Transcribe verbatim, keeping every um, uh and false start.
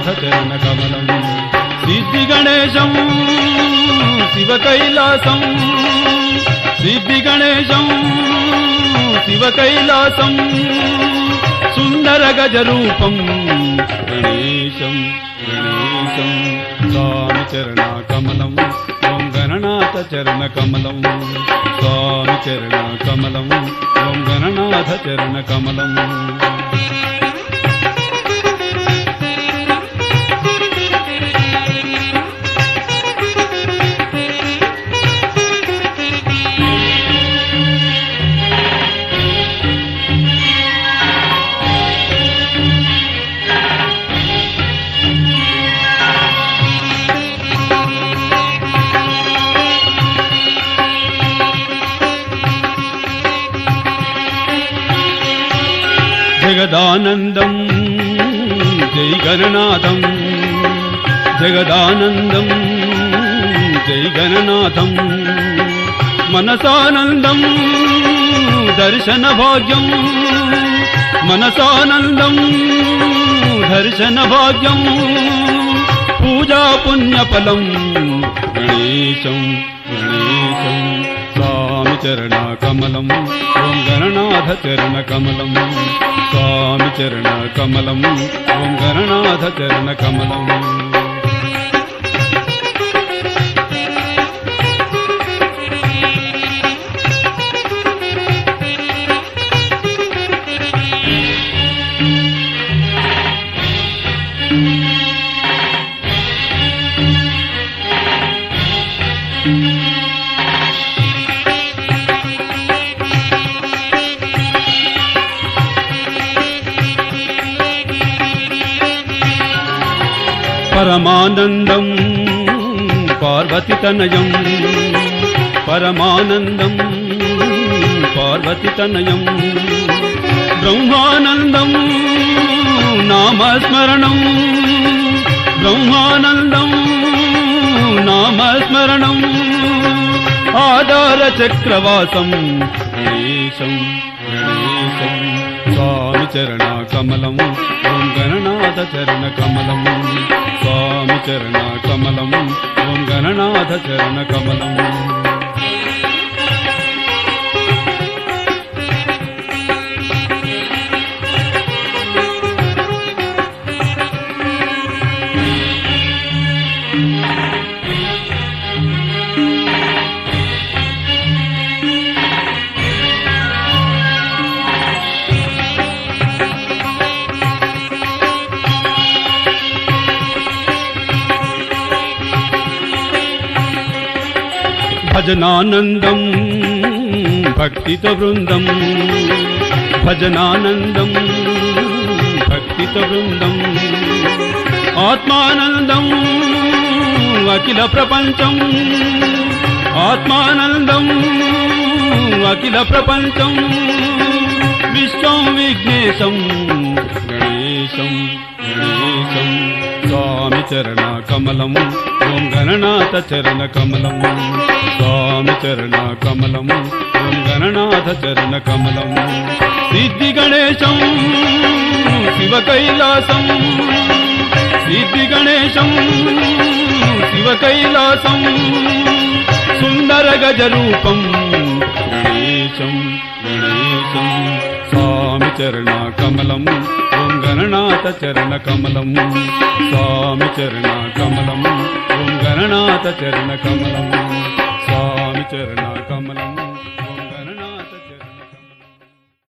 गणनाथ चरण कमलम सिद्धि गणेशं शिव कैलासं सिद्धि गणेशं शिव कैलासं सुंदर गज रूपं गणेशं गणेशं स्वामी चरण कमलम ओम गणनाथ चरण कमलम स्वामी चरण कमलम ओम गणनाथ चरण कमलम जगदानंदं जय गणनाथं जगदानंदं जय गणनाथं मनसानंदं दर्शन भाग्यं मनसानंदं दर्शन भाग्यं पूजा पुण्यफलं गणेशं गणेशं स्वामी चरण कमलम ओम गणनाथ चरण कमलम स्वामी चरण कमलम ओम गणनाथ चरण कमलम परमानंदं पार्वती तनयं परमानंदं पार्वती तनयं ब्रह्मानंदं नामस्मरणं ब्रह्मानंदं नामस्मरणं आधार चक्रवासं गणेशं गणेशं स्वामी चरण कमलम ओम गणनाथ चरण कमलम स्वामी चरण कमलम ओम गणनाथ चरण कमलम भजनानंदं भक्तित वृंदं भजनानंदं भक्तित वृंदं आत्मानंदं अखिल प्रपंचं आत्मानंदं अखिल प्रपंचं विश्वं विघ्नेशं गणेशं गणेशं स्वामी चरण कमलम ओम गणनाथ चरण कमलम स्वामी चरण कमलम ओम गणनाथ चरण कमलम सिद्धि गणेशं शिव कैलासं सिद्धि गणेशं शिव कैलासं सुंदर गज रूपं गणेशं गणेशं स्वामी चरण कमलम ओम गणनाथ चरण कमलम स्वामी चरण कमलम ओम गणनाथ चरण कमलम स्वामी चरण कमलम।